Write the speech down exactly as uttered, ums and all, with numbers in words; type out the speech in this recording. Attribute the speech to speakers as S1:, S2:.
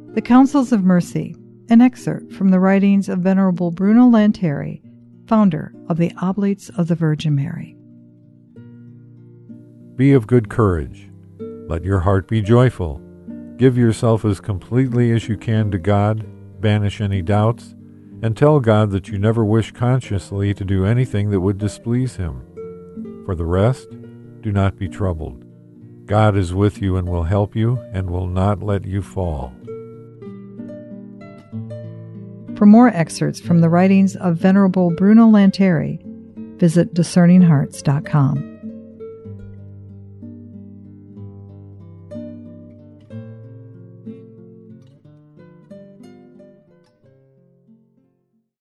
S1: The Counsels of Mercy, an excerpt from the writings of Venerable Bruno Lanteri, founder of the Oblates of the Virgin Mary.
S2: Be of good courage. Let your heart be joyful. Give yourself as completely as you can to God, banish any doubts, and tell God that you never wish consciously to do anything that would displease Him. For the rest, do not be troubled. God is with you and will help you and will not let you fall.
S1: For more excerpts from the writings of Venerable Bruno Lanteri, visit discerning hearts dot com.